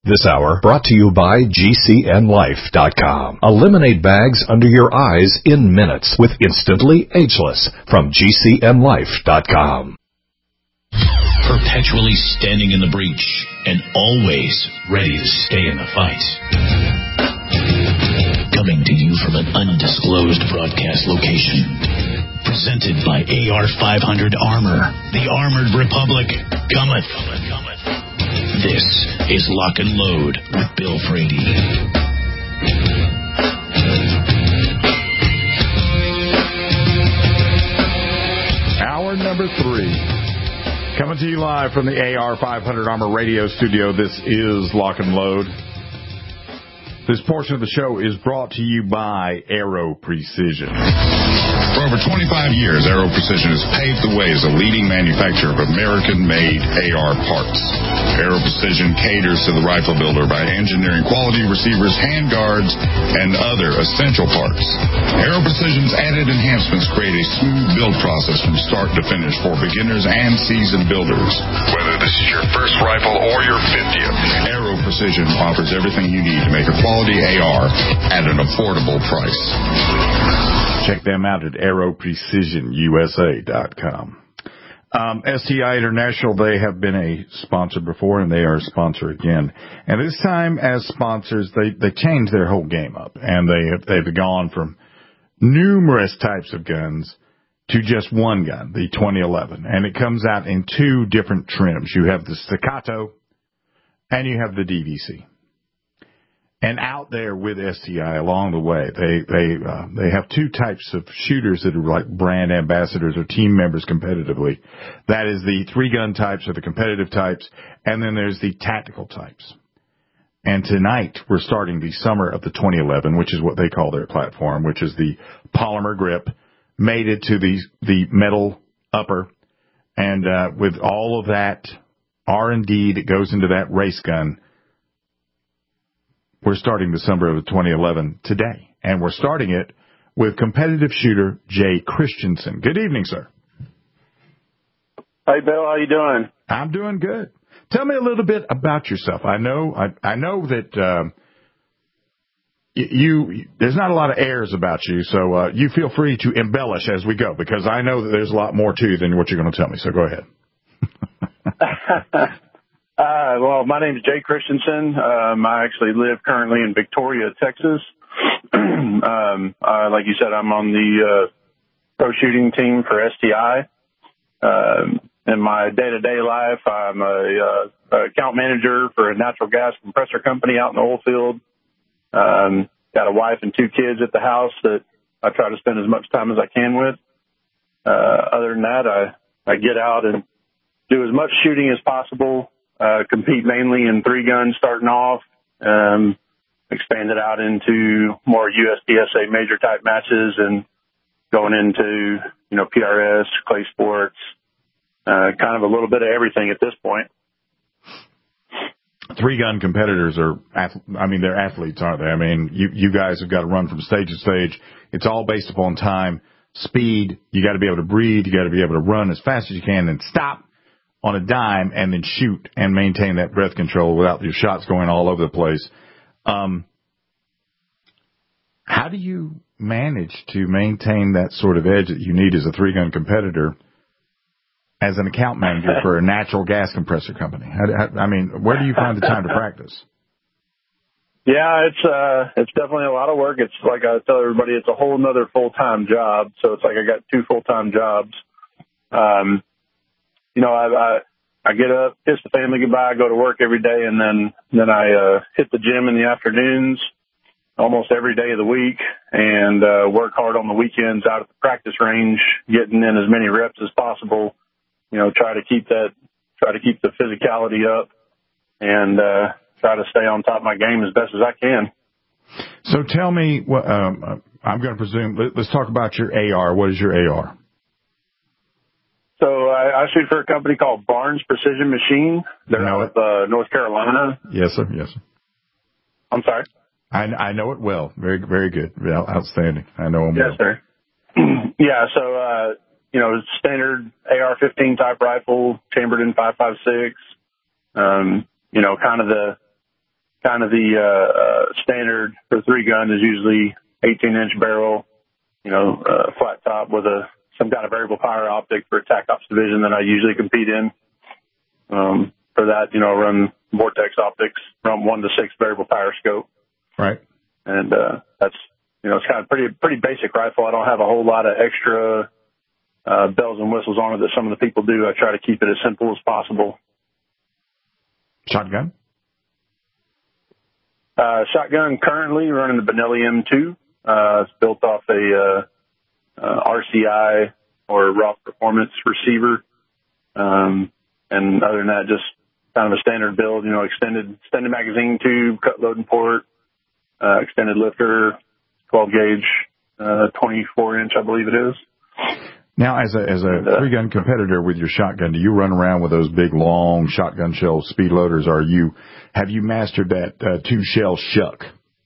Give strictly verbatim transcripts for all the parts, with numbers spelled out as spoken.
This hour brought to you by G C N Life dot com. Eliminate bags under your eyes in minutes with Instantly Ageless from G C N Life dot com. Perpetually standing in the breach and always ready to stay in the fight. Coming to you from an undisclosed broadcast location. Presented by A R five hundred Armor. The Armored Republic cometh. This is Lock and Load with Bill Frady. Hour number three. Coming to you live from the A R five hundred Armor radio studio. This is Lock and Load. This portion of the show is brought to you by Aero Precision. For over twenty-five years, Aero Precision has paved the way as a leading manufacturer of American-made A R parts. Aero Precision caters to the rifle builder by engineering quality receivers, handguards, and other essential parts. Aero Precision's added enhancements create a smooth build process from start to finish for beginners and seasoned builders. Whether this is your first rifle or your fiftieth, Aero Precision offers everything you need to make a quality A R at an affordable price. Check them out at aero precision U S A dot com. Um, S T I International, they have been a sponsor before, and they are a sponsor again. And this time, as sponsors, they, they changed their whole game up, and they have, they've gone from numerous types of guns to just one gun, the twenty eleven. And it comes out in two different trims. You have the Staccato, and you have the D V C. And out there with S T I along the way, they they uh, they have two types of shooters that are like brand ambassadors or team members competitively. That is the three-gun types or the competitive types, and then there's the tactical types. And tonight we're starting the summer of the twenty eleven, which is what they call their platform, which is the polymer grip, mated to the the metal upper, and uh, with all of that R and D that goes into that race gun. We're starting the summer of twenty eleven today, and we're starting it with competitive shooter Jay Christensen. Good evening, sir. Hey, Bill. How you doing? I'm doing good. Tell me a little bit about yourself. I know I, I know that um, you, you there's not a lot of airs about you, so uh, you feel free to embellish as we go, because I know that there's a lot more to you than what you're going to tell me. So go ahead. Uh, well, my name is Jay Christensen. Um, I actually live currently in Victoria, Texas. um, uh, like you said, I'm on the uh, pro shooting team for S T I. Um, in my day-to-day life, I'm a, uh, a account manager for a natural gas compressor company out in the oil field. Um, got a wife and two kids at the house that I try to spend as much time as I can with. Uh, other than that, I, I get out and do as much shooting as possible. Uh, compete mainly in three guns starting off, um, expanded out into more U S D S A major type matches and going into, you know, P R S, clay sports, uh, kind of a little bit of everything at this point. Three gun competitors are, I mean, they're athletes, aren't they? I mean, you, you guys have got to run from stage to stage. It's all based upon time, speed. You got to be able to breathe. You got to be able to run as fast as you can and stop on a dime and then shoot and maintain that breath control without your shots going all over the place. Um, how do you manage to maintain that sort of edge that you need as a three-gun competitor as an account manager for a natural gas compressor company? How, how, I mean, where do you find the time to practice? Yeah, it's uh, it's definitely a lot of work. It's like I tell everybody, it's a whole nother full-time job. So it's like I got two full-time jobs. Um, You know, I, I, I get up, kiss the family goodbye, go to work every day, and then, then I, uh, hit the gym in the afternoons almost every day of the week and, uh, work hard on the weekends out at the practice range, getting in as many reps as possible, you know, try to keep that, try to keep the physicality up and, uh, try to stay on top of my game as best as I can. So tell me what, um, I'm going to presume, let, let's talk about your A R. What is your A R? So I, I shoot for a company called Barnes Precision Machine. They're out of uh, North Carolina. Yes, sir. Yes, sir. I'm sorry. I, I know it well. Very, very good. Outstanding. I know them yes, well. Yes, sir. yeah. So, uh, you know, standard A R fifteen type rifle, chambered in five five six. Um, you know, kind of the kind of the uh, uh, standard for three gun is usually eighteen inch barrel, you know, uh, flat top with a some kind of variable power optic for a TAC Ops division that I usually compete in. Um, for that, you know, run Vortex optics from one to six variable power scope. Right. And uh, that's, you know, it's kind of pretty pretty basic rifle. I don't have a whole lot of extra uh, bells and whistles on it that some of the people do. I try to keep it as simple as possible. Shotgun? Uh, shotgun currently running the Benelli M two. Uh, it's built off a uh, uh, R C I or Roth Performance receiver. Um, and other than that, just kind of a standard build, you know, extended extended magazine tube, cut loading port, uh, extended lifter, twelve gauge, uh, twenty-four inch, I believe it is. Now, as a as a uh, three-gun competitor with your shotgun, do you run around with those big, long shotgun shell speed loaders? Are you have you mastered that uh, two-shell shuck?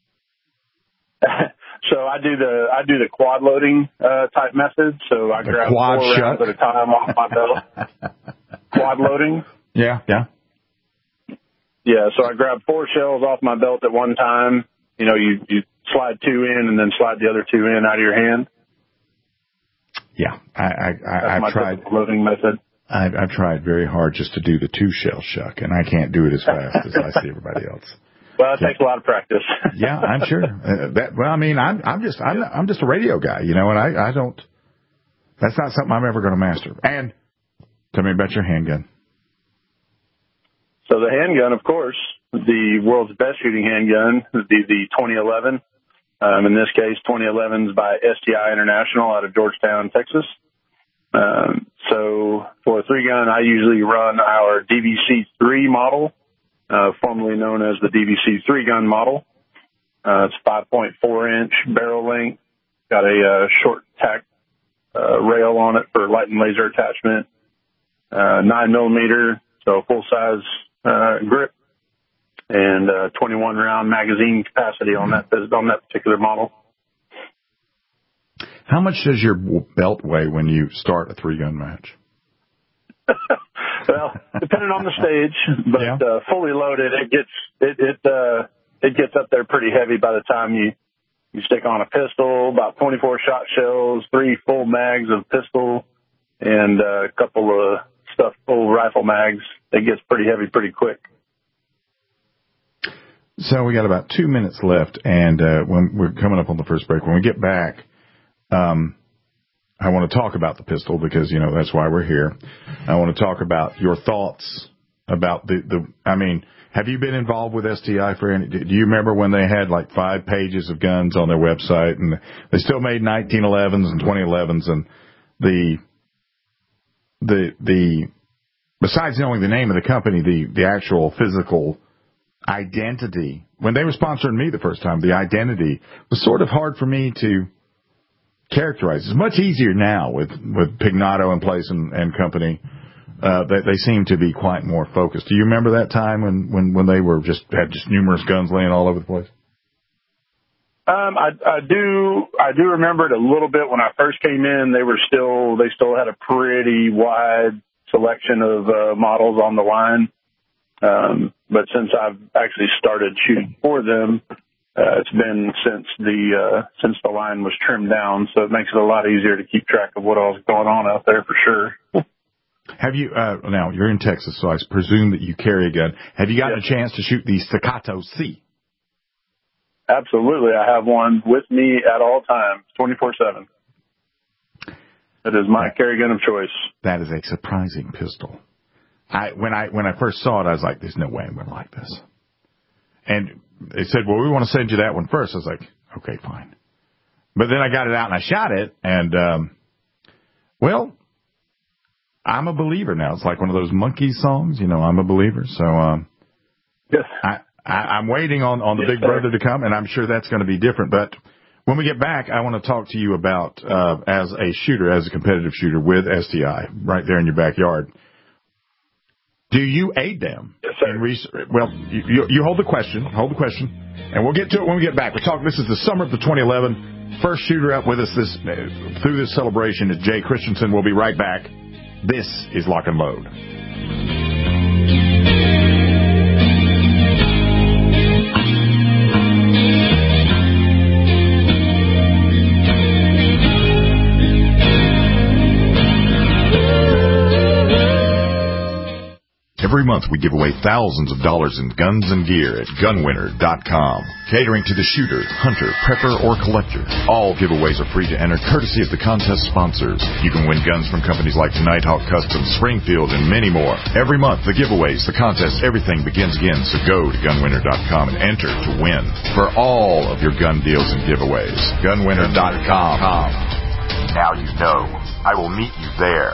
So I do the I do the quad loading uh, type method. So I the grab quad four shuck? rounds at a time off my belt. Quad loading. Yeah, yeah, yeah. So I grab four shells off my belt at one time. You know, you you slide two in and then slide the other two in out of your hand. Yeah, I, I, I, That's I've my tried loading method. I've, I've tried very hard just to do the two shell shuck, and I can't do it as fast as I see everybody else. Well, it yeah. takes a lot of practice. Yeah, I'm sure. Uh, that well, I mean, I'm I'm just I'm I'm just a radio guy, you know, and I I don't. That's not something I'm ever going to master. And tell me about your handgun. So the handgun, of course, the world's best shooting handgun would be the twenty eleven. Um, in this case, twenty eleven's by S T I International out of Georgetown, Texas. Um, so for a three gun, I usually run our D V C three model, uh, formerly known as the D V C three gun model. Uh, it's five point four inch barrel length, got a uh, short tack uh, rail on it for light and laser attachment, uh, nine millimeter, so full size uh, grip. And uh, twenty-one round magazine capacity on that on that particular model. How much does your belt weigh when you start a three-gun match? Well, depending on the stage, but yeah. uh, fully loaded, it gets it it uh, it gets up there pretty heavy by the time you you stick on a pistol. About twenty-four shot shells, three full mags of pistol, and uh, a couple of stuffed full rifle mags. It gets pretty heavy pretty quick. So we got about two minutes left, and uh, when we're coming up on the first break, when we get back, um, I want to talk about the pistol because, you know, that's why we're here. I want to talk about your thoughts about the, the I mean, have you been involved with S T I for any, do you remember when they had like five pages of guns on their website, and they still made nineteen elevens and twenty elevens, and the, the, the, besides knowing the name of the company, the, the actual physical identity, when they were sponsoring me the first time, the identity was sort of hard for me to characterize. It's much easier now with, with Pignato in place and, and company. Uh, they, they seem to be quite more focused. Do you remember that time when, when, when they were just, had just numerous guns laying all over the place? Um, I, I do, I do remember it a little bit when I first came in. They were still, they still had a pretty wide selection of uh, models on the line. Um, but since I've actually started shooting for them, uh, it's been since the, uh, since the line was trimmed down. So it makes it a lot easier to keep track of what all's going on out there for sure. Have you, uh, now you're in Texas, so I presume that you carry a gun. Have you gotten yes. a chance to shoot the Staccato C? Absolutely. I have one with me at all times, twenty-four seven. It is my that, carry gun of choice. That is a surprising pistol. I, when I, when I first saw it, I was like, there's no way I'm going to like this. And they said, well, we want to send you that one first. I was like, okay, fine. But then I got it out and I shot it, and, um, well, I'm a believer now. It's like one of those Monkees songs, you know, I'm a believer. So, um, yes. I, I, I'm waiting on, on the yes, big sir. brother to come, and I'm sure that's going to be different. But when we get back, I want to talk to you about, uh, as a shooter, as a competitive shooter with S T I right there in your backyard. Do you aid them? Yes, sir. In research? Well, you, you, you hold the question, hold the question, and we'll get to it when we get back. We're talking, this is the summer of the twenty eleven. First shooter up with us this, uh, through this celebration is Jay Christensen. We'll be right back. This is Lock and Load. month, we give away thousands of dollars in guns and gear at gun winner dot com. Catering to the shooter, hunter, prepper, or collector. All giveaways are free to enter, courtesy of the contest sponsors. You can win guns from companies like Nighthawk Custom, Springfield, and many more. Every month, the giveaways, the contests, everything begins again, so go to gun winner dot com and enter to win for all of your gun deals and giveaways. gun winner dot com. Now you know. I will meet you there.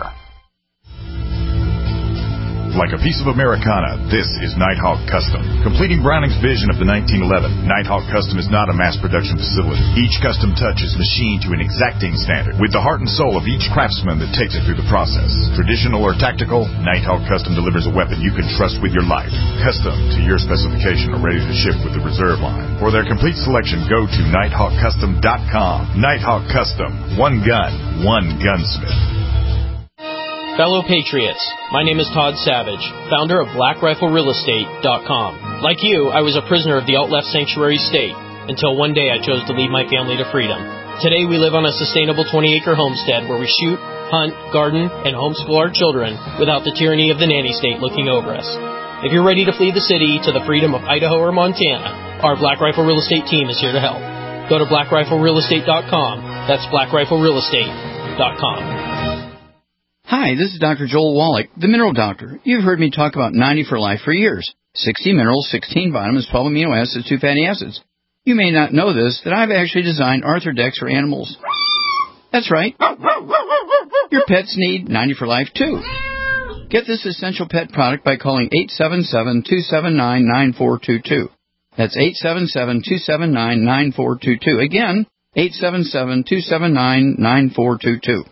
Like a piece of Americana, this is Nighthawk Custom. Completing Browning's vision of the nineteen eleven, Nighthawk Custom is not a mass production facility. Each custom touch is machined to an exacting standard, with the heart and soul of each craftsman that takes it through the process. Traditional or tactical, Nighthawk Custom delivers a weapon you can trust with your life. Custom to your specification or ready to ship with the reserve line. For their complete selection, go to nighthawk custom dot com. Nighthawk Custom. One gun, one gunsmith. Fellow Patriots, my name is Todd Savage, founder of black rifle real estate dot com. Like you, I was a prisoner of the alt-left sanctuary state, until one day I chose to lead my family to freedom. Today we live on a sustainable twenty-acre homestead where we shoot, hunt, garden, and homeschool our children without the tyranny of the nanny state looking over us. If you're ready to flee the city to the freedom of Idaho or Montana, our Black Rifle Real Estate team is here to help. Go to black rifle real estate dot com. That's black rifle real estate dot com. Hi, this is Doctor Joel Wallach, the Mineral Doctor. You've heard me talk about ninety for Life for years. sixty minerals, sixteen vitamins, twelve amino acids, two fatty acids. You may not know this, that I've actually designed Arthrodex for animals. That's right. Your pets need ninety for Life, too. Get this essential pet product by calling eight seven seven, two seven nine, nine four two two. That's eight seven seven, two seven nine, nine four two two. Again, eight seven seven, two seven nine, nine four two two.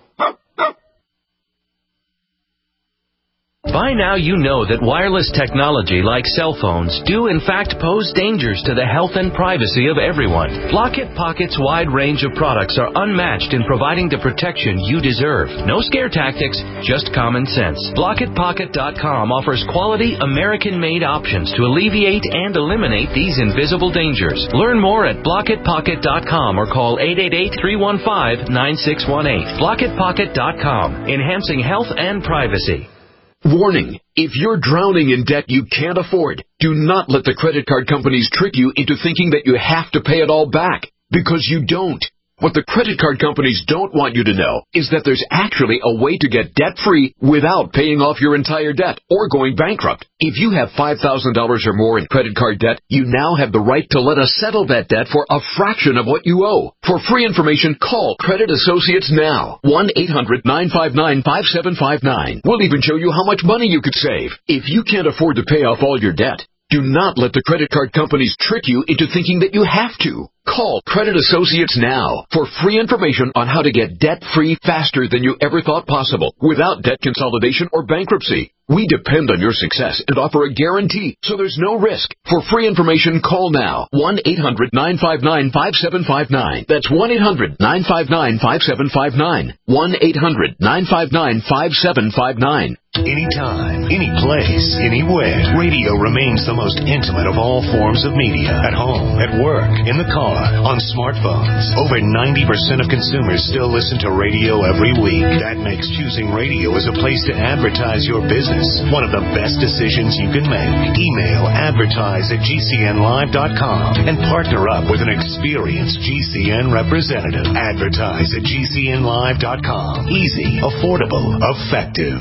By now you know that wireless technology like cell phones do in fact pose dangers to the health and privacy of everyone. Blockit Pocket's wide range of products are unmatched in providing the protection you deserve. No scare tactics, just common sense. Blockit Pocket dot com offers quality American-made options to alleviate and eliminate these invisible dangers. Learn more at Blockit Pocket dot com or call eight eight eight, three one five, nine six one eight. Blockit Pocket dot com, enhancing health and privacy. Warning, if you're drowning in debt you can't afford, do not let the credit card companies trick you into thinking that you have to pay it all back, because you don't. What the credit card companies don't want you to know is that there's actually a way to get debt-free without paying off your entire debt or going bankrupt. If you have five thousand dollars or more in credit card debt, you now have the right to let us settle that debt for a fraction of what you owe. For free information, call Credit Associates now. one eight hundred, nine five nine, five seven five nine. We'll even show you how much money you could save. If you can't afford to pay off all your debt, do not let the credit card companies trick you into thinking that you have to. Call Credit Associates now for free information on how to get debt-free faster than you ever thought possible without debt consolidation or bankruptcy. We depend on your success and offer a guarantee, so there's no risk. For free information, call now. one eight hundred, nine five nine, five seven five nine. That's one eight hundred, nine five nine, five seven five nine. one eight hundred, nine five nine, five seven five nine. Anytime, any place, anywhere, radio remains the most intimate of all forms of media. At home, at work, in the car, on smartphones. Over ninety percent of consumers still listen to radio every week. That makes choosing radio as a place to advertise your business one of the best decisions you can make. Email advertise at G C N live dot com and partner up with an experienced G C N representative. Advertise at G C N live dot com. Easy, affordable, effective.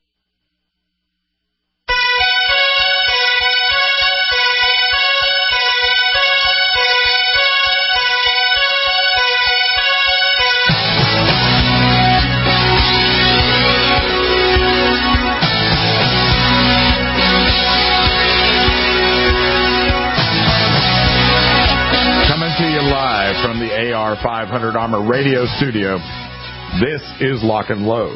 five hundred Armor Radio Studio. This is Lock and Load.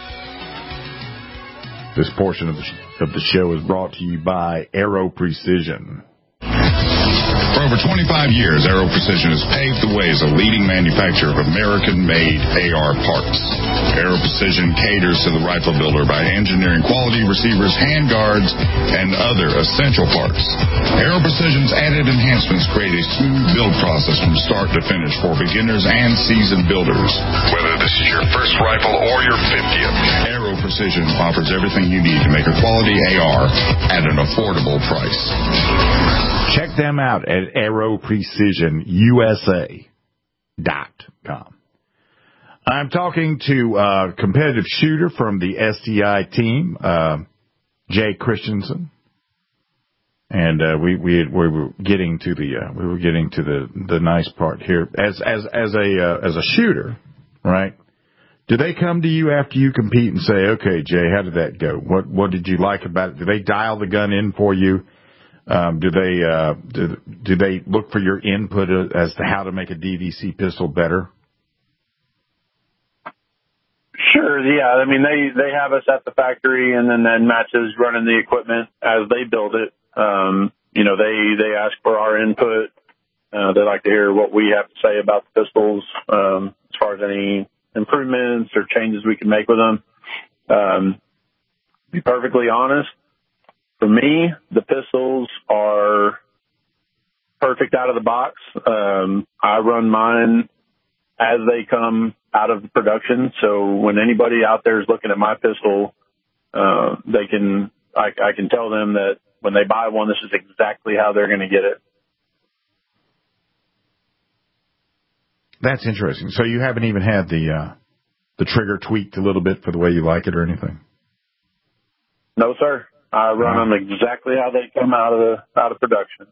This portion of the, sh- of the show is brought to you by Aero Precision. From over twenty-five years, Aero Precision has paved the way as a leading manufacturer of American-made A R parts. Aero Precision caters to the rifle builder by engineering quality receivers, handguards, and other essential parts. Aero Precision's added enhancements create a smooth build process from start to finish for beginners and seasoned builders. Whether this is your first rifle or your fiftieth, Aero Precision offers everything you need to make a quality A R at an affordable price. Check them out at aero precision U S A dot com. I'm talking to a competitive shooter from the S T I team, uh, Jay Christensen, and uh, we we we were getting to the uh, we were getting to the, the nice part here. As as as a uh, as a shooter, right? Do they come to you after you compete and say, "Okay, Jay, how did that go? What what did you like about it?" Do they dial the gun in for you? Um, do they uh, do, do they look for your input as to how to make a D V C pistol better? Sure, yeah. I mean, they, they have us at the factory, and then, then matches running the equipment as they build it. Um, you know, they, they ask for our input. Uh, they like to hear what we have to say about the pistols, um, as far as any improvements or changes we can make with them. Um, to be perfectly honest, for me, the pistols are perfect out of the box. Um, I run mine as they come out of the production. So when anybody out there is looking at my pistol, uh, they can, I, I can tell them that when they buy one, this is exactly how they're going to get it. That's interesting. So you haven't even had the, uh, the trigger tweaked a little bit for the way you like it or anything? No, sir. I run wow. them exactly how they come out of the, out of production.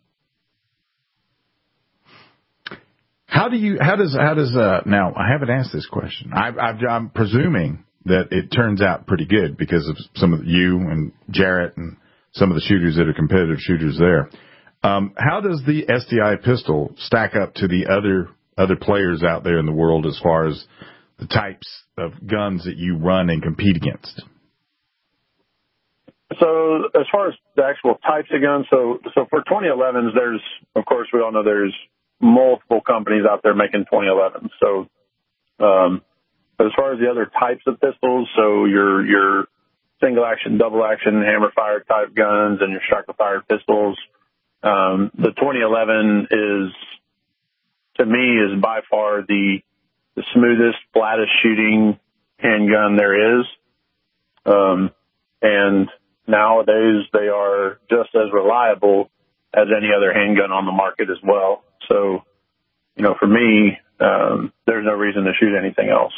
How do you, how does, how does, uh, now I haven't asked this question. I, I've, I'm presuming that it turns out pretty good because of some of you and Jarrett and some of the shooters that are competitive shooters there. Um, how does the S T I pistol stack up to the other, other players out there in the world as far as the types of guns that you run and compete against? So as far as the actual types of guns, so, so for twenty elevens, there's, of course, we all know there's multiple companies out there making twenty elevens. So, um, but as far as the other types of pistols, so your, your single action, double action, hammer fire type guns and your striker fired pistols, um, the twenty eleven is, to me, is by far the, the smoothest, flattest shooting handgun there is. Um, and nowadays they are just as reliable as any other handgun on the market as well. So, you know, for me, um, there's no reason to shoot anything else.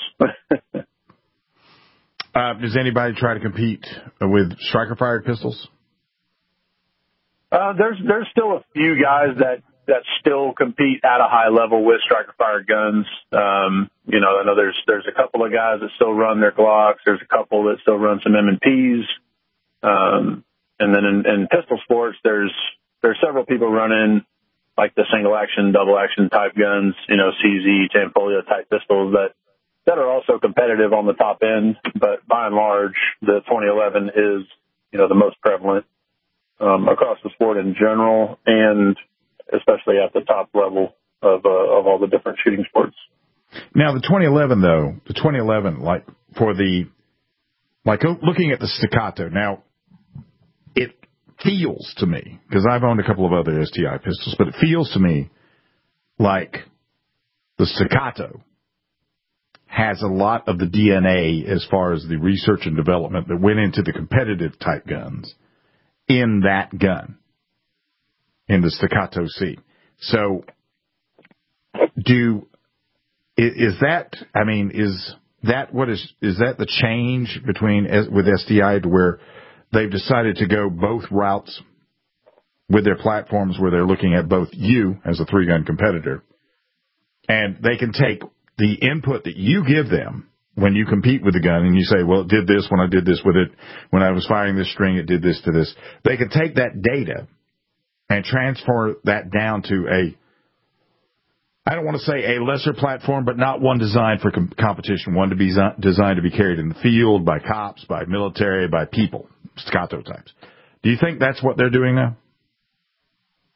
uh, does anybody try to compete with striker fired pistols? Uh, there's, there's still a few guys that, that still compete at a high level with striker fired guns. Um, you know, I know there's, there's a couple of guys that still run their Glocks. There's a couple that still run some M and Ps. Um, and then in, in pistol sports, there's, there's several people running like the single action, double action type guns, you know, C Z, Tanfoglio type pistols that, that are also competitive on the top end. But by and large, the twenty eleven is, you know, the most prevalent, um, across the sport in general, and especially at the top level of, uh, of all the different shooting sports. Now, the twenty eleven, though, the twenty eleven, like for the, like looking at the staccato, now, it feels to me, because I've owned a couple of other S T I pistols, but it feels to me like the staccato has a lot of the D N A as far as the research and development that went into the competitive type guns in that gun, in the Staccato C. So, do, is that, I mean, is that what is, is that the change between, with S T I to where they've decided to go both routes with their platforms where they're looking at both you as a three-gun competitor, and they can take the input that you give them when you compete with the gun and you say, well, it did this when I did this with it. When I was firing this string, it did this to this. They can take that data and transfer that down to a, I don't want to say a lesser platform, but not one designed for com- competition, one to be zi- designed to be carried in the field by cops, by military, by people, staccato types. Do you think that's what they're doing now?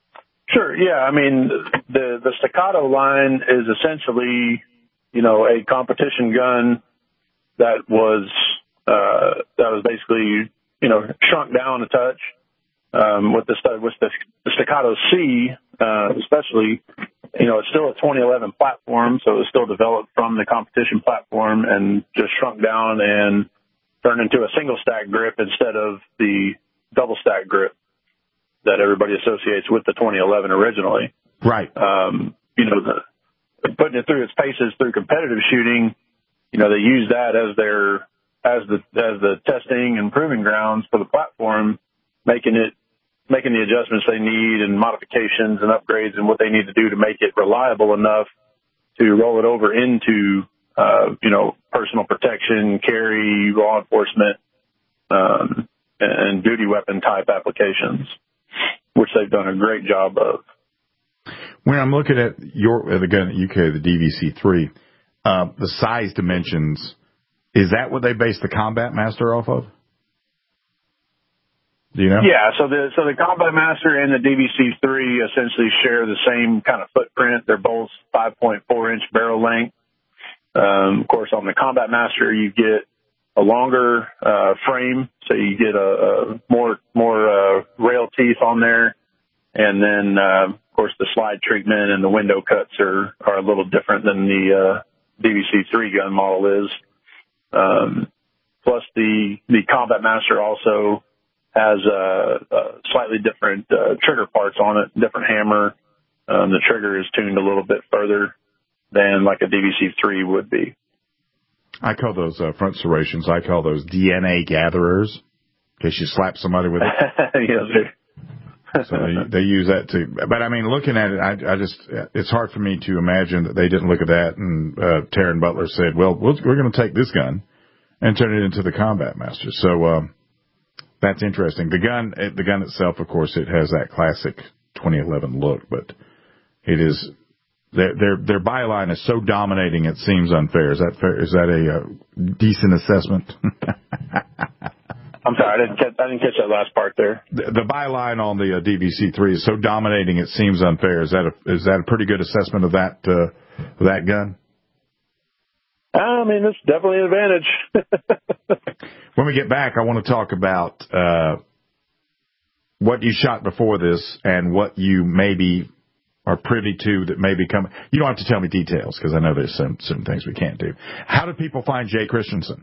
Sure. Yeah. I mean, the, the Staccato line is essentially, you know, a competition gun that was, uh, that was basically, you know, shrunk down a touch. Um, with the, with the, the Staccato C, uh, especially, you know, it's still a twenty eleven platform, so it was still developed from the competition platform and just shrunk down and turned into a single stack grip instead of the double stack grip that everybody associates with the twenty eleven originally. Right. Um, you know, the, putting it through its paces through competitive shooting, you know, they use that as their, as the, as the testing and proving grounds for the platform, making it, making the adjustments they need and modifications and upgrades and what they need to do to make it reliable enough to roll it over into, uh, you know, personal protection, carry, law enforcement, um, and duty weapon type applications, which they've done a great job of. When I'm looking at your, uh, the gun that you carry, the D V C three, uh, the size dimensions, is that what they base the Combat Master off of? Do you know? Yeah, so the so the Combat Master and the D V C three essentially share the same kind of footprint. They're both five point four inch barrel length. Um, of course, on the Combat Master, you get a longer uh, frame, so you get a, a more more uh, rail teeth on there, and then uh, of course the slide treatment and the window cuts are are a little different than the uh, D V C three gun model is. Um, plus, the the Combat Master also has uh, uh, slightly different uh, trigger parts on it, different hammer. Um, the trigger is tuned a little bit further than like a D V C three would be. I call those uh, front serrations. I call those D N A gatherers, in case you slap somebody with it. Yes, so they, they use that too. But I mean, looking at it, I, I just, it's hard for me to imagine that they didn't look at that and uh, Taryn Butler said, well, we're going to take this gun and turn it into the Combat Master. So, um, that's interesting. The gun, the gun itself, of course, it has that classic twenty eleven look, but it is their their their byline is so dominating it seems unfair. Is that fair? Is that a uh, decent assessment? I'm sorry, I didn't catch, I didn't catch that last part there. The, the byline on the uh, D V C three is so dominating it seems unfair. Is that a is that a pretty good assessment of that uh, of that gun? I mean, it's definitely an advantage. When we get back, I want to talk about uh, what you shot before this and what you maybe are privy to that may be coming. You don't have to tell me details because I know there's some certain things we can't do. How do people find Jay Christensen?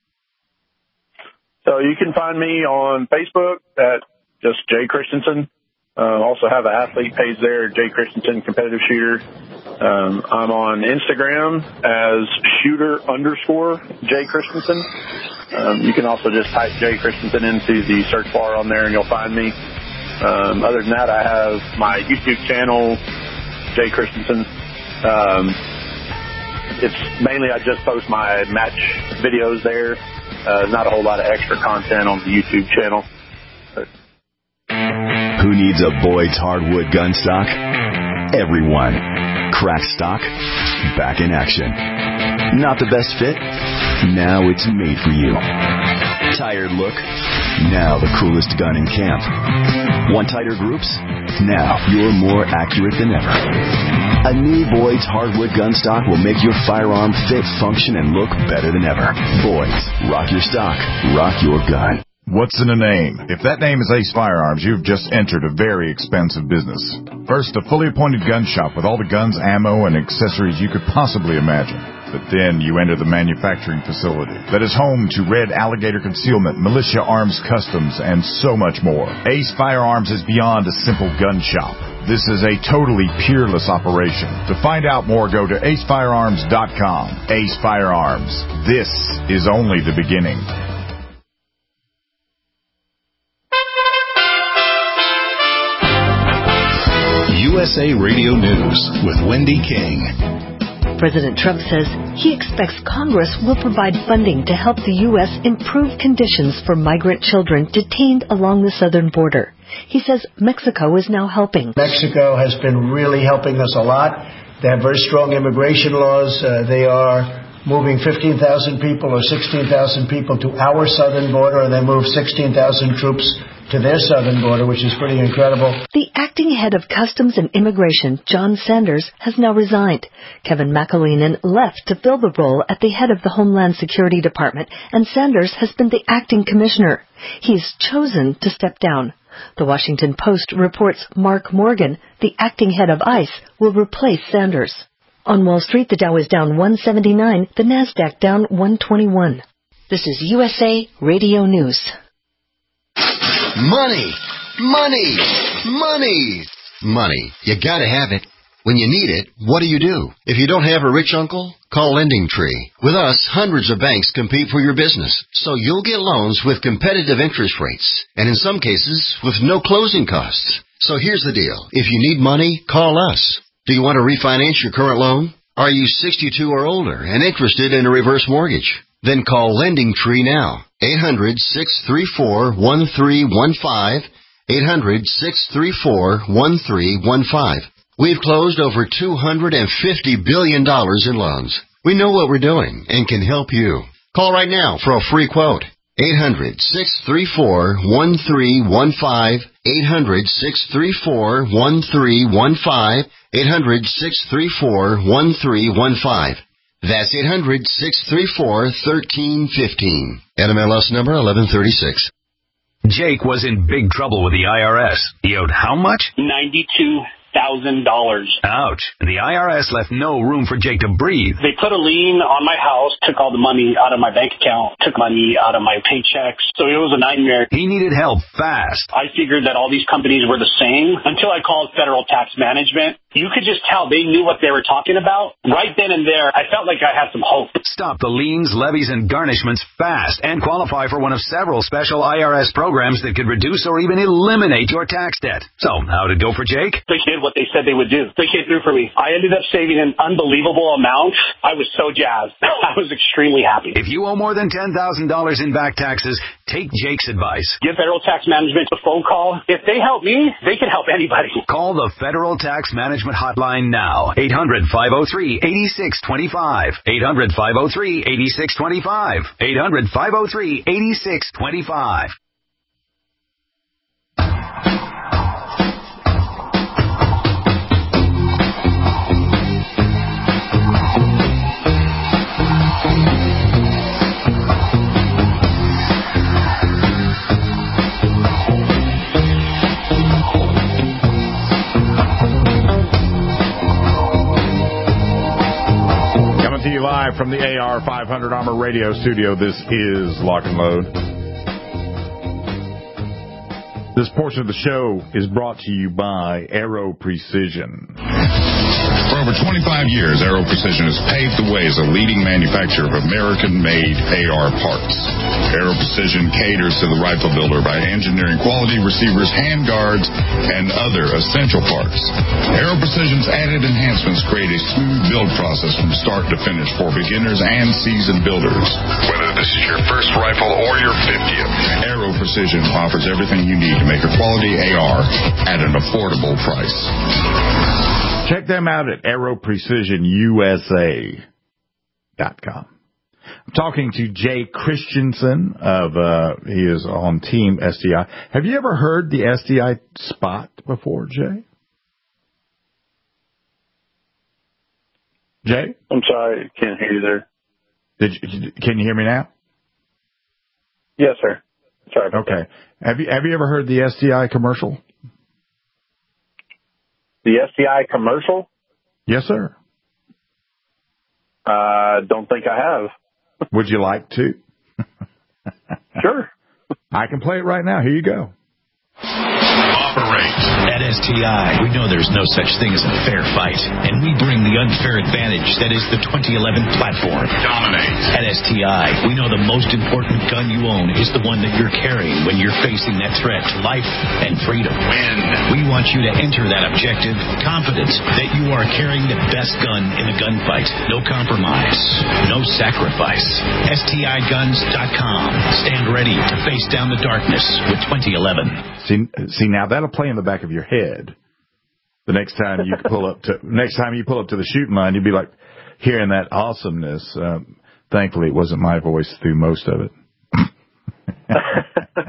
So you can find me on Facebook at just Jay Christensen. Uh, also have an athlete page there, Jay Christensen Competitive Shooter. Um, I'm on Instagram as shooter underscore Jay Christensen. Um, you can also just type Jay Christensen into the search bar on there and you'll find me. Um, other than that, I have my YouTube channel, Jay Christensen. Um, it's mainly I just post my match videos there. Uh, not a whole lot of extra content on the YouTube channel. But who needs a Boyd's hardwood gun stock? Everyone. Crack stock, back in action. Not the best fit? Now it's made for you. Tired look? Now the coolest gun in camp. Want tighter groups? Now you're more accurate than ever. A new Boyd's hardwood gun stock will make your firearm fit, function, and look better than ever. Boyd's. Rock your stock. Rock your gun. What's in a name? If that name is Ace Firearms, you've just entered a very expensive business. First, a fully appointed gun shop with all the guns, ammo, and accessories you could possibly imagine. But then you enter the manufacturing facility that is home to Red Alligator Concealment, Militia Arms Customs, and so much more. Ace Firearms is beyond a simple gun shop. This is a totally peerless operation. To find out more, go to ace firearms dot com. Ace Firearms. This is only the beginning. U S A Radio News with Wendy King. President Trump says he expects Congress will provide funding to help the U S improve conditions for migrant children detained along the southern border. He says Mexico is now helping. Mexico has been really helping us a lot. They have very strong immigration laws. Uh, they are moving fifteen thousand people or sixteen thousand people to our southern border, and they move sixteen thousand troops to their southern border, which is pretty incredible. The acting head of Customs and Immigration, John Sanders, has now resigned. Kevin McAleenan left to fill the role at the head of the Homeland Security Department, and Sanders has been the acting commissioner. He's chosen to step down. The Washington Post reports Mark Morgan, the acting head of ICE, will replace Sanders. On Wall Street, the Dow is down one seventy-nine, the Nasdaq down one twenty-one. This is U S A Radio News. Money, money, money, money. You gotta have it. When you need it, what do you do? If you don't have a rich uncle, call LendingTree. With us, hundreds of banks compete for your business, so you'll get loans with competitive interest rates, and in some cases, with no closing costs. So here's the deal. If you need money, call us. Do you want to refinance your current loan? Are you sixty-two or older and interested in a reverse mortgage? Then call LendingTree now. eight hundred, six three four, one three one five. eight hundred, six three four, one three one five. We've closed over two hundred fifty billion dollars in loans. We know what we're doing and can help you. Call right now for a free quote. eight hundred, six three four, one three one five. eight hundred, six three four, one three one five. eight hundred, six three four, one three one five. That's eight hundred, six three four, one three one five. N M L S number eleven thirty-six. Jake was in big trouble with the I R S. He owed how much? ninety-two thousand dollars. Ouch. And the I R S left no room for Jake to breathe. They put a lien on my house, took all the money out of my bank account, took money out of my paychecks. So it was a nightmare. He needed help fast. I figured that all these companies were the same until I called Federal Tax Management. You could just tell they knew what they were talking about. Right then and there, I felt like I had some hope. Stop the liens, levies, and garnishments fast and qualify for one of several special I R S programs that could reduce or even eliminate your tax debt. So, how'd it go for Jake? They did what they said they would do. They came through for me. I ended up saving an unbelievable amount. I was so jazzed. I was extremely happy. If you owe more than ten thousand dollars in back taxes, take Jake's advice. Give Federal Tax Management a phone call. If they help me, they can help anybody. Call the Federal Tax Management Hotline now. eight hundred, five oh three, eight six two five. eight hundred, five oh three, eight six two five. eight hundred, five oh three, eight six two five. Live from the A R five hundred Armor Radio Studio, this is Lock and Load. This portion of the show is brought to you by Aero Precision. For over twenty-five years, Aero Precision has paved the way as a leading manufacturer of American-made A R parts. Aero Precision caters to the rifle builder by engineering quality receivers, handguards, and other essential parts. Aero Precision's added enhancements create a smooth build process from start to finish for beginners and seasoned builders. Whether this is your first rifle or your fiftieth, Aero Precision offers everything you need to make a quality A R at an affordable price. Check them out at aero precision U S A dot com. I'm talking to Jay Christensen of, uh, he is on Team S D I. Have you ever heard the S D I spot before, Jay? Jay? I'm sorry, can't hear you there. Did you, can you hear me now? Yes, sir. Sorry about Okay. That. Have you, have you ever heard the S D I commercial? The S D I commercial? Yes, sir. I uh, don't think I have. Would you like to? Sure. I can play it right now. Here you go. Operate. At S T I, we know there's no such thing as a fair fight, and we bring the unfair advantage that is the twenty eleven platform. Dominate. At S T I, we know the most important gun you own is the one that you're carrying when you're facing that threat to life and freedom. Win. We want you to enter that objective confident that you are carrying the best gun in the gunfight. No compromise. No sacrifice. S T I guns dot com. Stand ready to face down the darkness with twenty eleven. See, see now that'll play in the back of your head. The next time you pull up to next time you pull up to the shooting line, you'll be like hearing that awesomeness. Um, thankfully, it wasn't my voice through most of it.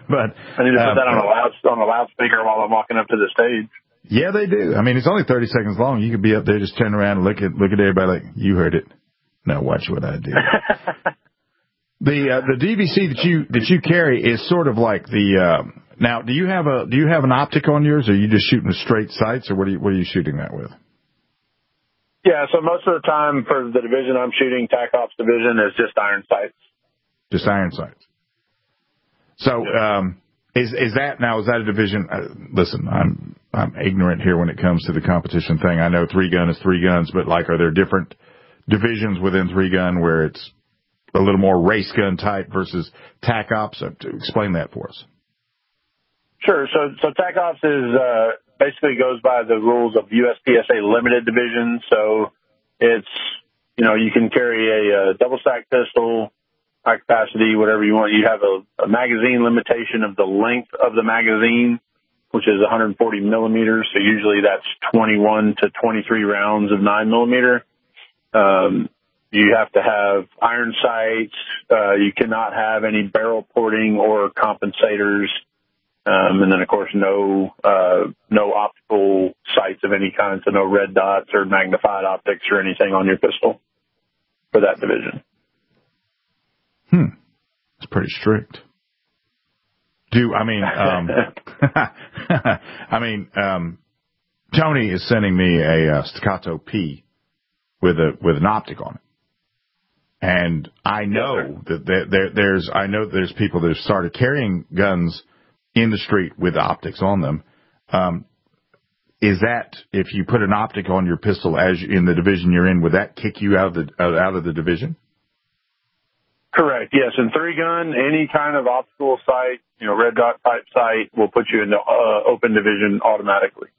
but I need to put uh, that on a loud on a loudspeaker while I'm walking up to the stage. Yeah, they do. I mean, it's only thirty seconds long. You could be up there, just turn around and look at look at everybody like, you heard it. Now watch what I do. the uh, the D V C that you that you carry is sort of like the. Uh, now, do you have a do you have an optic on yours, or are you just shooting straight sights, or what are you what are you shooting that with? Yeah, so most of the time for the division I'm shooting, TAC Ops division, is just iron sights. Just iron sights. So, um, is is that now? Is that a division? Uh, listen, I'm I'm ignorant here when it comes to the competition thing. I know three gun is three guns, but like, are there different divisions within three gun where it's a little more race gun type versus TAC Ops? Uh, to explain that for us. Sure. So, so TAC Ops is uh, basically goes by the rules of U S P S A limited division. So, it's you know you can carry a, a double stack pistol, high capacity, whatever you want. You have a, a magazine limitation of the length of the magazine, which is one hundred forty millimeters. So usually that's twenty-one to twenty-three rounds of nine millimeter. Um, you have to have iron sights. Uh, you cannot have any barrel porting or compensators. Um, and then, of course, no uh, no optical sights of any kind, so no red dots or magnified optics or anything on your pistol for that division. Hmm. It's pretty strict. Do, I mean, um, I mean, um, Tony is sending me a, uh Staccato P with a, with an optic on it. And I know yes, that there, there, there's, I know there's people that have started carrying guns in the street with optics on them. Um, is that, if you put an optic on your pistol as you, in the division you're in, would that kick you out of the, uh, out of the division? Correct. Yes. In three gun, any kind of optical sight, you know, red dot type sight will put you into uh, open division automatically.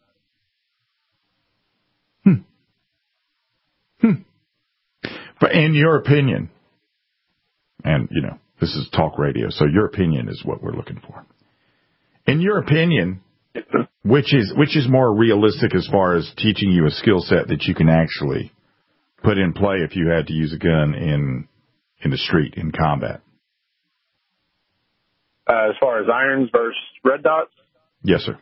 Hmm. Hmm. But in your opinion, and you know, this is talk radio, so your opinion is what we're looking for. In your opinion, which is which is more realistic as far as teaching you a skill set that you can actually put in play if you had to use a gun in in the street, in combat? Uh, as far as irons versus red dots? Yes, sir.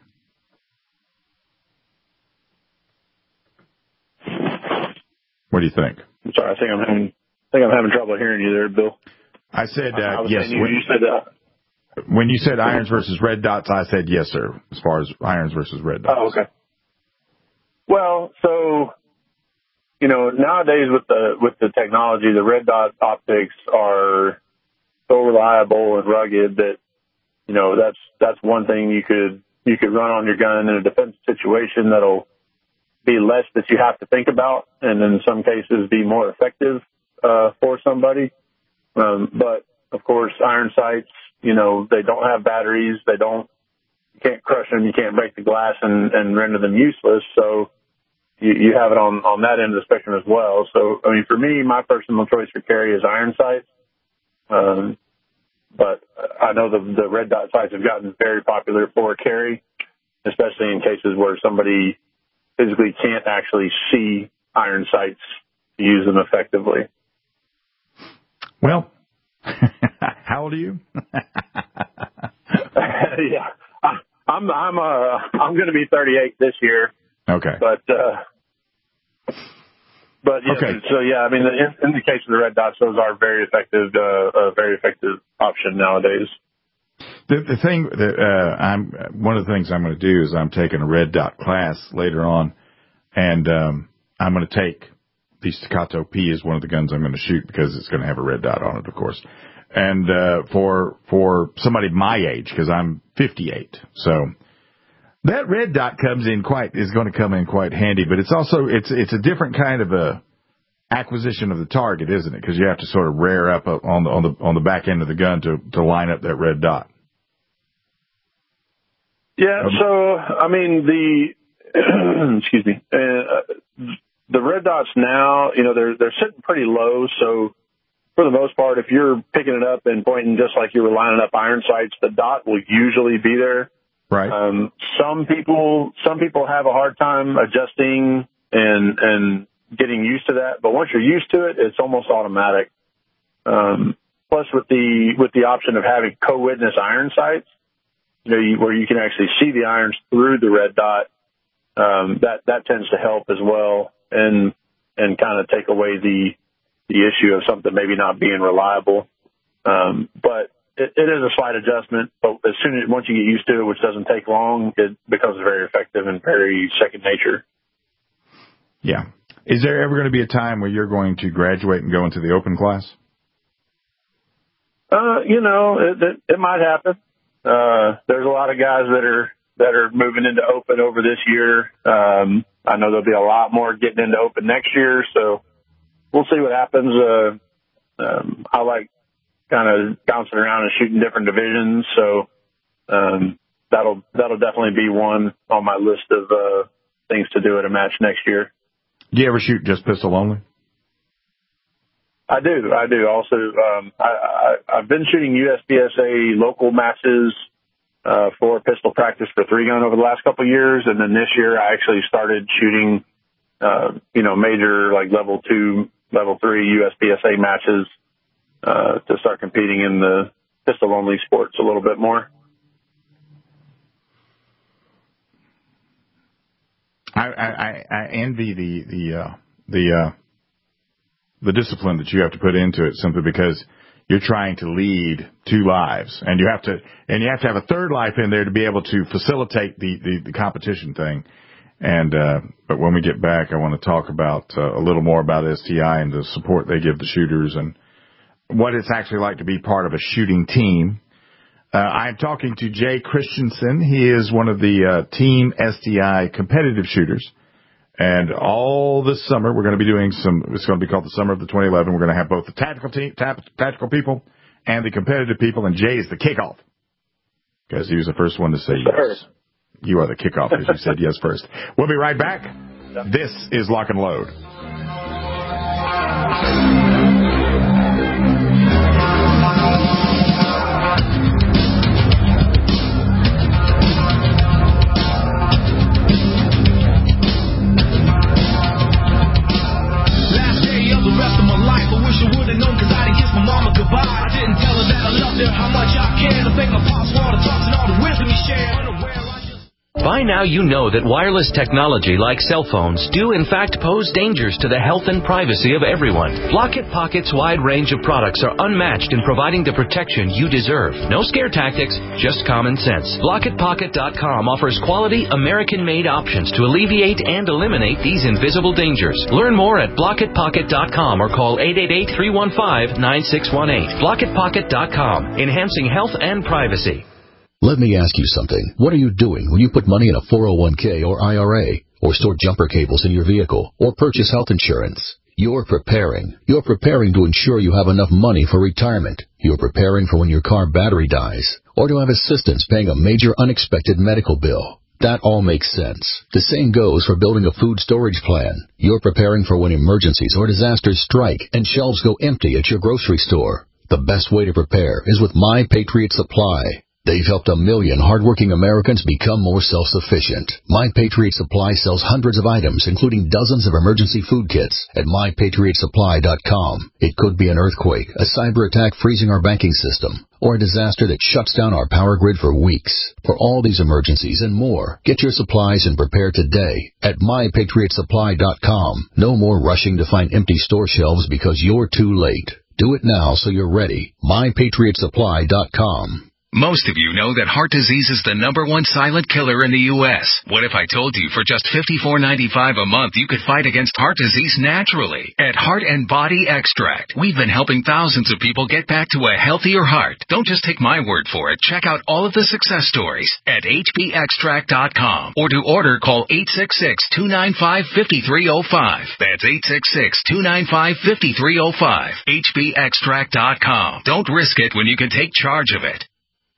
What do you think? I'm sorry, I think I'm having, I think I'm having trouble hearing you there, Bill. I said uh, I was yes. You, when, you said that. When you said irons versus red dots, I said yes, sir, as far as irons versus red dots. Oh, okay. Well, so, you know, nowadays with the with the technology, the red dot optics are so reliable and rugged that, you know, that's that's one thing you could you could run on your gun in a defense situation that'll be less that you have to think about, and in some cases be more effective uh, for somebody. Um, but of course, iron sights, you know, they don't have batteries. They don't, you can't crush them. You can't break the glass and, and render them useless. So you, you have it on, on that end of the spectrum as well. So, I mean, for me, my personal choice for carry is iron sights. Um, but I know the, the red dot sights have gotten very popular for carry, especially in cases where somebody physically can't actually see iron sights to use them effectively. Well, how old are you? yeah, I, I'm I'm uh I'm going to be thirty-eight this year. Okay, but uh, but yeah, okay. So yeah, I mean, in, in the case of the red dots, those are very effective, uh, a very effective option nowadays. The, the thing that uh, I'm one of the things I'm going to do is I'm taking a red dot class later on, and um, I'm going to take the Staccato P is one of the guns I'm going to shoot because it's going to have a red dot on it, of course. And uh, for for somebody my age, because I'm fifty-eight, so that red dot comes in quite is going to come in quite handy. But it's also it's it's a different kind of a acquisition of the target, isn't it? Because you have to sort of rear up on the on the on the back end of the gun to to line up that red dot. Yeah. Um, so I mean the excuse me. Uh, The red dots now, you know, they're they're sitting pretty low. So for the most part, if you're picking it up and pointing just like you were lining up iron sights, the dot will usually be there. Right. Um, some people some people have a hard time adjusting and and getting used to that. But once you're used to it, it's almost automatic. Um, plus, with the with the option of having co-witness iron sights, you know, you, where you can actually see the irons through the red dot, um, that, that tends to help as well and, and kind of take away the, the issue of something maybe not being reliable. Um, but it, it is a slight adjustment, but as soon as, once you get used to it, which doesn't take long, it becomes very effective and very second nature. Yeah. Is there ever going to be a time where you're going to graduate and go into the open class? Uh, you know, it, it, it might happen. Uh, there's a lot of guys that are, that are moving into open over this year. Um, I know there'll be a lot more getting into open next year, so we'll see what happens. Uh, um, I like kind of bouncing around and shooting different divisions, so, um, that'll, that'll definitely be one on my list of, uh, things to do at a match next year. Do you ever shoot just pistol only? I do. I do. Also, um, I, I, I've been shooting U S P S A local matches uh, for pistol practice for three gun over the last couple of years, and then this year I actually started shooting, uh, you know, major like level two, level three U S P S A matches uh, to start competing in the pistol only sports a little bit more. I, I, I envy the the uh, the uh, the discipline that you have to put into it, simply because you're trying to lead two lives, and you have to and you have to have a third life in there to be able to facilitate the the, the competition thing. And uh, but when we get back, I want to talk about uh, a little more about S T I and the support they give the shooters and what it's actually like to be part of a shooting team. Uh, I'm talking to Jay Christensen. He is one of the uh, Team S T I competitive shooters. And all this summer, we're going to be doing some, it's going to be called the Summer of the twenty eleven. We're going to have both the tactical team, tap, tactical people and the competitive people. And Jay is the kickoff, because he was the first one to say yes. You are the kickoff because you said yes first. We'll be right back. This is Lock and Load. By now you know that wireless technology like cell phones do in fact pose dangers to the health and privacy of everyone. Block-It Pocket's wide range of products are unmatched in providing the protection you deserve. No scare tactics, just common sense. Block It Pocket dot com offers quality American-made options to alleviate and eliminate these invisible dangers. Learn more at Block It Pocket dot com or call eight eight eight, three one five, nine six one eight. Block It Pocket dot com, enhancing health and privacy. Let me ask you something. What are you doing when you put money in a four oh one k or I R A, or store jumper cables in your vehicle, or purchase health insurance? You're preparing. You're preparing to ensure you have enough money for retirement. You're preparing for when your car battery dies, or to have assistance paying a major unexpected medical bill. That all makes sense. The same goes for building a food storage plan. You're preparing for when emergencies or disasters strike and shelves go empty at your grocery store. The best way to prepare is with My Patriot Supply. They've helped a million hardworking Americans become more self-sufficient. My Patriot Supply sells hundreds of items, including dozens of emergency food kits at my patriot supply dot com. It could be an earthquake, a cyber attack freezing our banking system, or a disaster that shuts down our power grid for weeks. For all these emergencies and more, get your supplies and prepare today at my patriot supply dot com. No more rushing to find empty store shelves because you're too late. Do it now so you're ready. my patriot supply dot com. Most of you know that heart disease is the number one silent killer in the U S What if I told you for just fifty-four ninety-five a month you could fight against heart disease naturally? At Heart and Body Extract, we've been helping thousands of people get back to a healthier heart. Don't just take my word for it. Check out all of the success stories at H B extract dot com, or to order, call eight six six, two nine five, five three zero five. That's eight six six, two nine five, five three zero five. H B extract dot com. Don't risk it when you can take charge of it.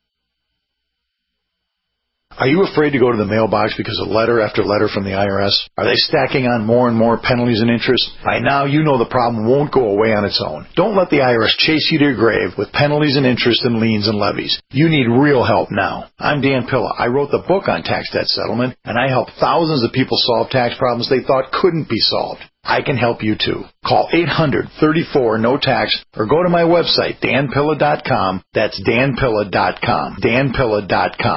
Are you afraid to go to the mailbox because of letter after letter from the I R S? Are they stacking on more and more penalties and interest? By now, you know the problem won't go away on its own. Don't let the I R S chase you to your grave with penalties and interest and liens and levies. You need real help now. I'm Dan Pilla. I wrote the book on tax debt settlement, and I help thousands of people solve tax problems they thought couldn't be solved. I can help you too. Call eight hundred, thirty-four, no tax or go to my website, dan pilla dot com. That's dan pilla dot com. dan pilla dot com.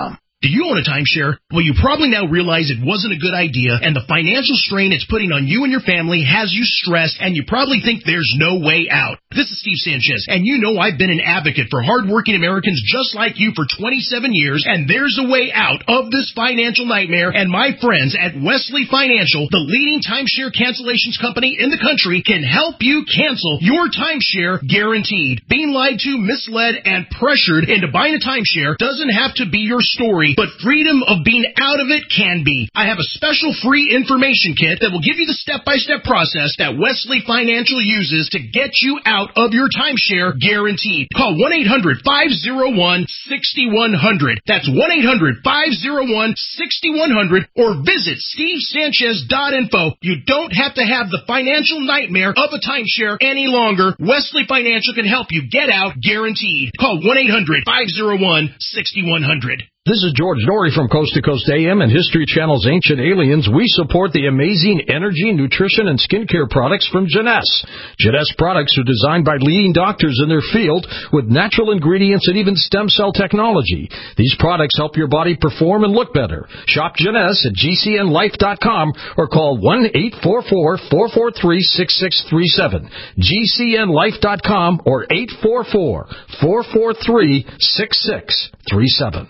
Do you own a timeshare? Well, you probably now realize it wasn't a good idea, and the financial strain it's putting on you and your family has you stressed, and you probably think there's no way out. This is Steve Sanchez, and you know I've been an advocate for hardworking Americans just like you for twenty-seven years, and there's a way out of this financial nightmare, and my friends at Wesley Financial, the leading timeshare cancellations company in the country, can help you cancel your timeshare guaranteed. Being lied to, misled, and pressured into buying a timeshare doesn't have to be your story, but freedom of being out of it can be. I have a special free information kit that will give you the step-by-step process that Wesley Financial uses to get you out of your timeshare guaranteed. Call one eight hundred, five oh one, six one zero zero. That's one eight hundred, five oh one, six one zero zero or visit steve sanchez dot info. You don't have to have the financial nightmare of a timeshare any longer. Wesley Financial can help you get out guaranteed. Call one eight hundred, five oh one, six one zero zero. This is George Norrie from Coast to Coast A M and History Channel's Ancient Aliens. We support the amazing energy, nutrition, and skincare products from Jeunesse. Jeunesse products are designed by leading doctors in their field with natural ingredients and even stem cell technology. These products help your body perform and look better. Shop Jeunesse at G C N life dot com or call one eight four four, four four three, six six three seven. G C N life dot com or eight four four, four four three, six six three seven.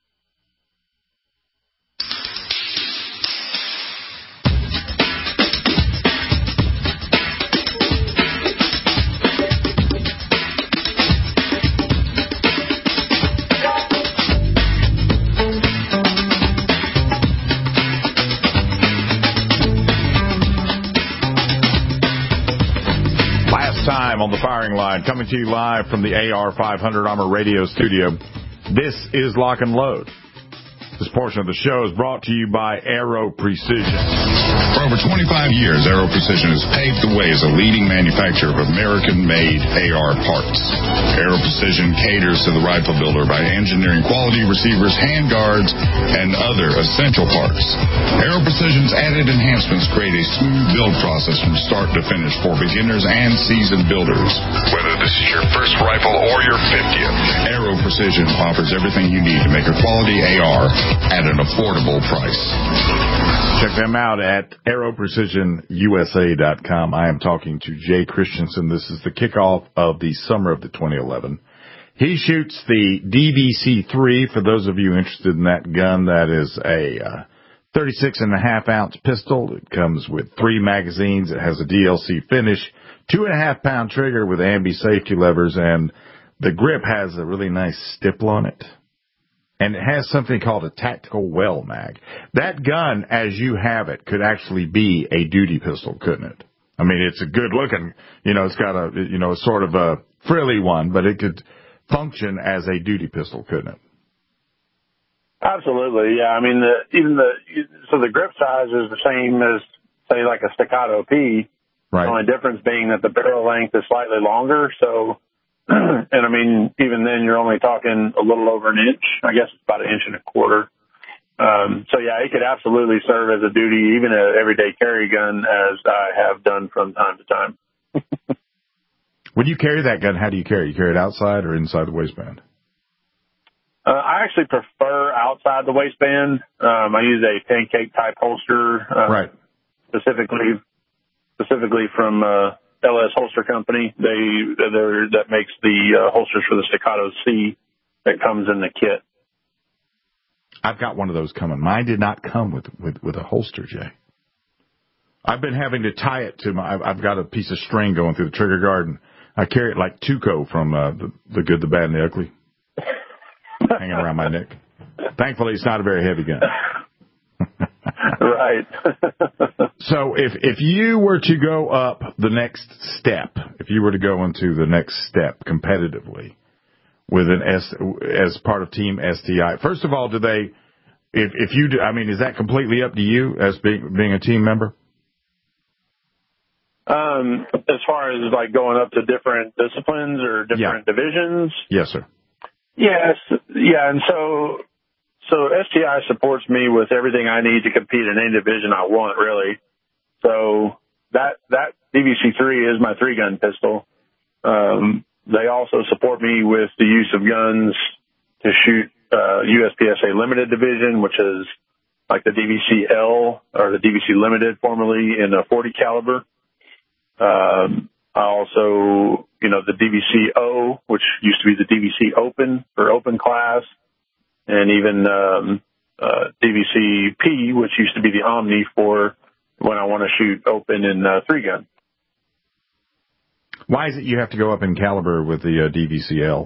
Time on the firing line, coming to you live from the A R five hundred Armor Radio studio. This is Lock and Load. This portion of the show is brought to you by Aero Precision. For over twenty-five years, Aero Precision has paved the way as a leading manufacturer of American-made A R parts. Aero Precision caters to the rifle builder by engineering quality receivers, handguards, and other essential parts. Aero Precision's added enhancements create a smooth build process from start to finish for beginners and seasoned builders. Whether this is your first rifle or your fiftieth, Aero Precision offers everything you need to make a quality A R at an affordable price. Check them out at aero precision U S A dot com. I am talking to Jay Christensen. This is the kickoff of the summer of the twenty eleven. He shoots the D V C three. For those of you interested in that gun, that is a uh, thirty-six and a half ounce pistol. It comes with three magazines. It has a D L C finish, two and a half pound trigger with ambi safety levers, and the grip has a really nice stipple on it. And it has something called a tactical well mag. That gun, as you have it, could actually be a duty pistol, couldn't it? I mean, it's a good looking, you know, it's got a, you know, sort of a frilly one, but it could function as a duty pistol, couldn't it? Absolutely, yeah. I mean, the, even the, so the grip size is the same as, say, like a Staccato P. Right. The only difference being that the barrel length is slightly longer, so, and I mean, even then you're only talking a little over an inch. I guess it's about an inch and a quarter. Um, so yeah, it could absolutely serve as a duty, even an everyday carry gun, as I have done from time to time. When you carry that gun, how do you carry it? You carry it outside or inside the waistband? Uh, I actually prefer outside the waistband. Um, I use a pancake type holster, uh, right. specifically, specifically from, uh, L S Holster Company. They, they're, that makes the uh, holsters for the Staccato C that comes in the kit. I've got one of those coming. Mine did not come with, with, with a holster, Jay. I've been having to tie it to my, I've, I've got a piece of string going through the trigger guard, and I carry it like Tuco from uh, the, the Good, the Bad, and the Ugly, hanging around my neck. Thankfully, it's not a very heavy gun. Right. So if if you were to go up the next step, if you were to go into the next step competitively with an S as part of Team S T I, first of all, do they? If if you do, I mean, is that completely up to you as being being a team member? Um, as far as like going up to different disciplines or different yeah. divisions? Yes, sir. Yes, yeah, and so. So S T I supports me with everything I need to compete in any division I want, really. So that that D V C three is my three-gun pistol. Um, they also support me with the use of guns to shoot uh, uh, U S P S A Limited Division, which is like the D V C L or the D V C Limited, formerly in a forty caliber. Um, I also, you know, the D V C O, which used to be the D V C Open for open class, and even um, uh, D V C P, which used to be the Omni for when I want to shoot open in uh, three gun. Why is it you have to go up in caliber with the uh, D V C L?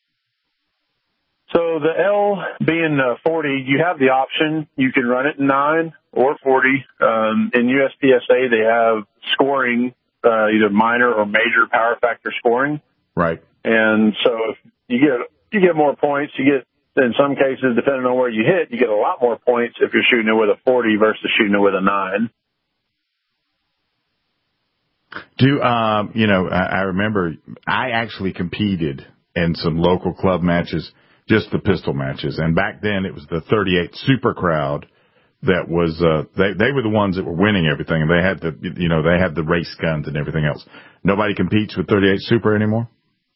So the L being uh, forty, you have the option. You can run it in nine or forty. Um, in U S P S A, they have scoring, uh, either minor or major power factor scoring. Right. And so if you get you get more points, you get, in some cases, depending on where you hit, you get a lot more points if you're shooting it with a forty versus shooting it with a nine. Do, um, you know, I, I remember I actually competed in some local club matches, just the pistol matches. And back then it was the thirty-eight Super crowd that was, uh, they, they were the ones that were winning everything. And they had the, you know, they had the race guns and everything else. Nobody competes with thirty-eight Super anymore?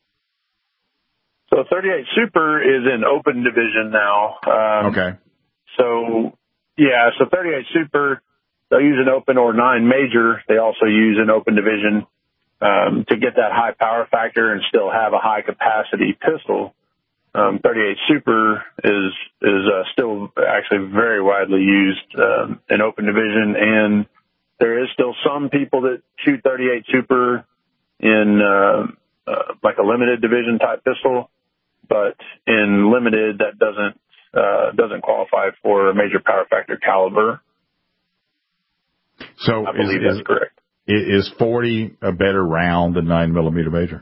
So thirty-eight Super is in open division now. Um, okay. So, yeah, so thirty-eight Super, they'll use an open or nine major. They also use an open division um, to get that high power factor and still have a high capacity pistol. Um, thirty-eight Super is is uh, still actually very widely used um, in open division, and there is still some people that shoot thirty-eight Super in uh, uh, like a limited division type pistol, but in limited that doesn't uh, doesn't qualify for a major power factor caliber. So I believe is, that's correct. Is forty a better round than nine millimeter major?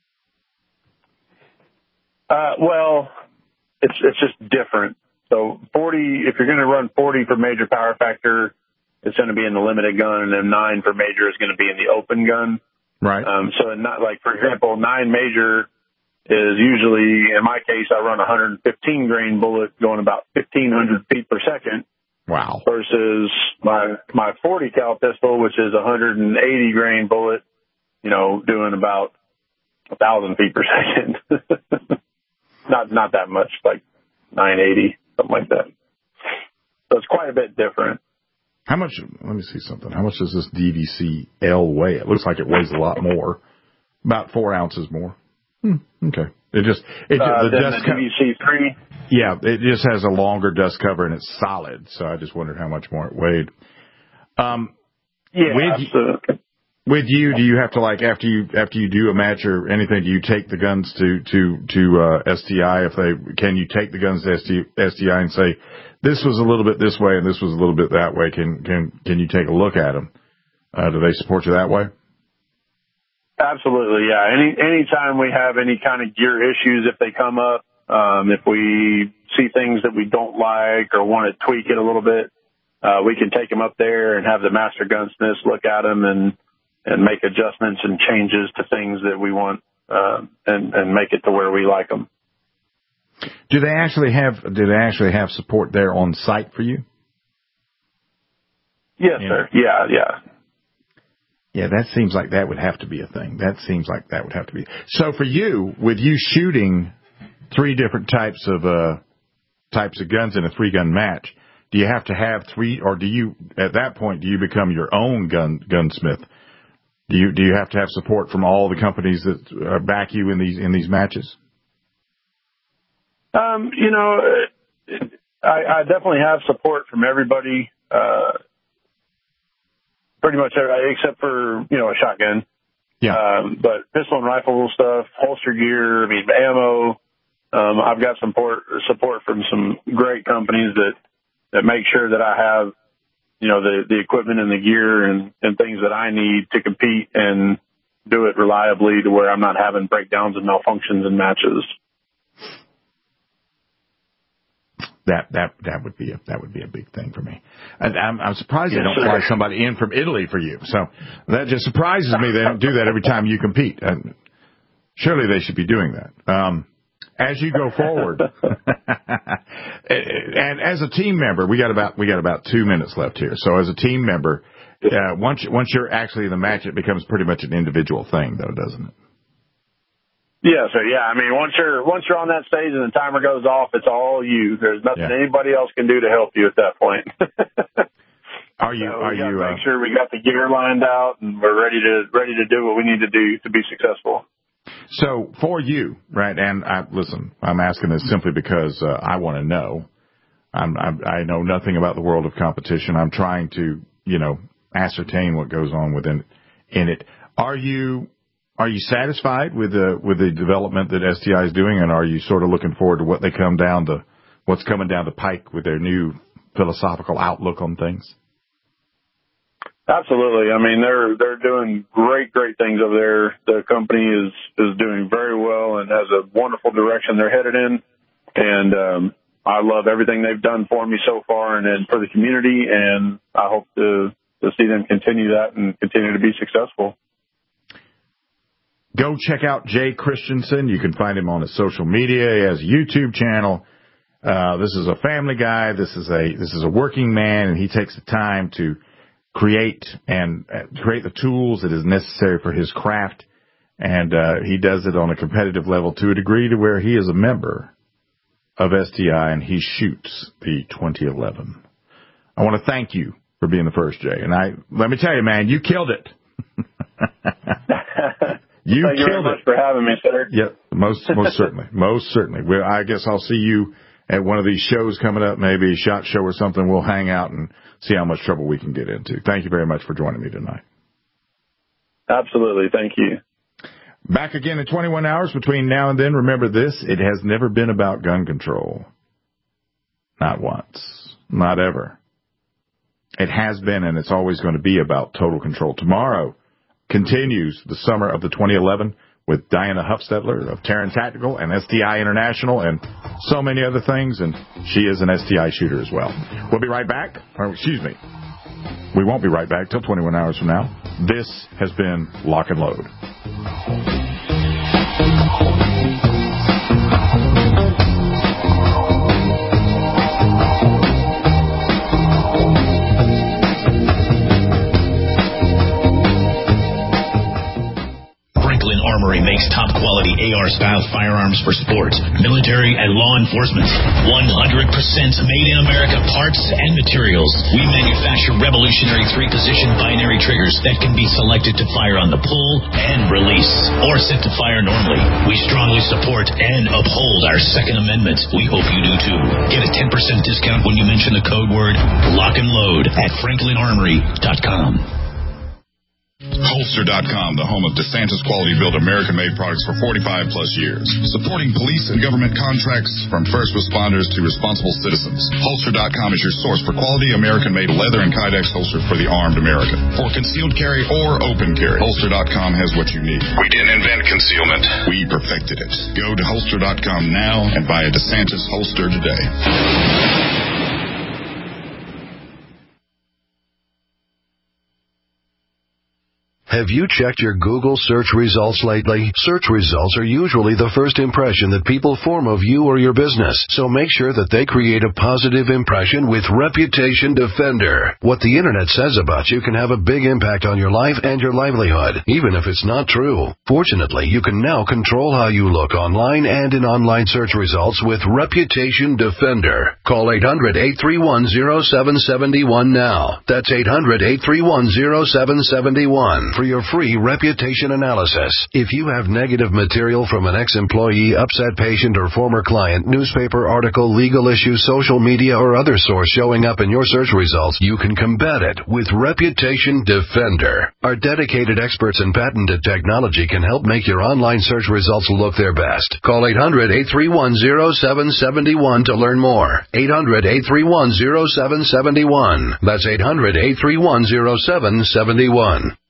Uh, well, it's it's just different. So forty, if you're going to run forty for major power factor, it's going to be in the limited gun, and then nine for major is going to be in the open gun. Right. Um, so in not like, for example, nine major is usually, in my case, I run a one hundred fifteen grain bullet going about fifteen hundred feet per second. Wow. Versus my my forty cal pistol, which is a one hundred eighty grain bullet, you know, doing about a thousand feet per second. Not not that much, like nine eighty, something like that. So it's quite a bit different. How much, let me see something. How much does this D V C L weigh? It looks like it weighs a lot more. About four ounces more. Hmm, okay. It just, it, uh, the then dust the D V C three? Yeah, it just has a longer dust cover and it's solid. So I just wondered how much more it weighed. Um, yeah. With, So, with you, do you have to, like, after you after you do a match or anything, do you take the guns to to to uh, S T I? If they can, you take the guns to S T I and say, this was a little bit this way and this was a little bit that way. Can can can you take a look at them? Uh, do they support you that way? Absolutely, yeah. Any anytime we have any kind of gear issues, if they come up, um, if we see things that we don't like or want to tweak it a little bit, uh, we can take them up there and have the master gunsmiths look at them and and make adjustments and changes to things that we want, uh, and, and make it to where we like them. Do they actually have, do they actually have support there on site for you? Yes, yeah. sir. Yeah, yeah. Yeah, that seems like that would have to be a thing. That seems like that would have to be. So for you, with you shooting three different types of, uh, types of guns in a three gun match, do you have to have three, or do you, at that point, do you become your own gun, gunsmith? Do you do you have to have support from all the companies that uh, back you in these in these matches? Um, you know, I, I definitely have support from everybody, uh, pretty much everybody, except for, you know, a shotgun. Yeah. Um, but pistol and rifle stuff, holster gear, I mean, ammo. Um, I've got support support from some great companies that that make sure that I have, you know, the, the equipment and the gear and, and things that I need to compete and do it reliably to where I'm not having breakdowns and malfunctions in matches. That that that would be a that would be a big thing for me. And I'm, I'm surprised yes, they don't sir. fly somebody in from Italy for you. So that just surprises me. They don't do that every time you compete. And surely they should be doing that. Um, as you go forward, and as a team member, we got about we got about two minutes left here. So as a team member, uh, once once you're actually in the match, it becomes pretty much an individual thing, though, doesn't it? Yeah, so yeah, I mean, once you're once you're on that stage and the timer goes off, it's all you. There's nothing yeah. anybody else can do to help you at that point. Are you? So are we you? Make uh, sure we got the gear lined out and we're ready to ready to do what we need to do to be successful. So for you, right? And I, listen, I'm asking this simply because uh, I want to know. I'm, I'm, I know nothing about the world of competition. I'm trying to, you know, ascertain what goes on within in it. Are you? Are you satisfied with the with the development that S T I is doing, and are you sort of looking forward to what they come down to, what's coming down the pike with their new philosophical outlook on things? Absolutely. I mean, they're they're doing great, great things over there. The company is is doing very well and has a wonderful direction they're headed in. And um, I love everything they've done for me so far and, and for the community. And I hope to to see them continue that and continue to be successful. Go check out Jay Christensen. You can find him on his social media. He has a YouTube channel. Uh, this is a family guy. This is a this is a working man, and he takes the time to create and uh, create the tools that is necessary for his craft. And uh, he does it on a competitive level to a degree to where he is a member of S T I, and he shoots the twenty eleven. I want to thank you for being the first, Jay. And I let me tell you, man, you killed it. You Thank you very much it. for having me, sir. Yep, most most certainly, most certainly. Well, I guess I'll see you at one of these shows coming up, maybe a SHOT Show or something. We'll hang out and see how much trouble we can get into. Thank you very much for joining me tonight. Absolutely, thank you. Back again in twenty-one hours between now and then. Remember this: it has never been about gun control. Not once, not ever. It has been, and it's always going to be about total control. Tomorrow continues the summer of the twenty eleven with Diana Huffstetler of Terran Tactical and S T I International and so many other things, and she is an S T I shooter as well. We'll be right back. Or, excuse me. We won't be right back till twenty-one hours from now. This has been Lock and Load. Armory makes top-quality A R-style firearms for sports, military, and law enforcement. one hundred percent made in America parts and materials. We manufacture revolutionary three-position binary triggers that can be selected to fire on the pull and release, or set to fire normally. We strongly support and uphold our Second Amendment. We hope you do too. Get a ten percent discount when you mention the code word Lock and Load at franklin armory dot com. Holster dot com, the home of DeSantis quality built American-made products for forty-five plus years. Supporting police and government contracts from first responders to responsible citizens. Holster dot com is your source for quality American-made leather and Kydex holster for the armed American. For concealed carry or open carry, Holster dot com has what you need. We didn't invent concealment. We perfected it. Go to Holster dot com now and buy a DeSantis holster today. Have you checked your Google search results lately? Search results are usually the first impression that people form of you or your business, so make sure that they create a positive impression with Reputation Defender. What the internet says about you can have a big impact on your life and your livelihood, even if it's not true. Fortunately, you can now control how you look online and in online search results with Reputation Defender. Call eight hundred, eight three one, zero seven seven one now. That's eight hundred, eight three one, zero seven seven one. For your free reputation analysis. If you have negative material from an ex-employee, upset patient, or former client, newspaper article, legal issue, social media, or other source showing up in your search results, you can combat it with Reputation Defender. Our dedicated experts in patented technology can help make your online search results look their best. Call eight hundred, eight three one, zero seven seven one to learn more. eight hundred, eight three one, zero seven seven one. That's eight hundred, eight three one, zero seven seven one.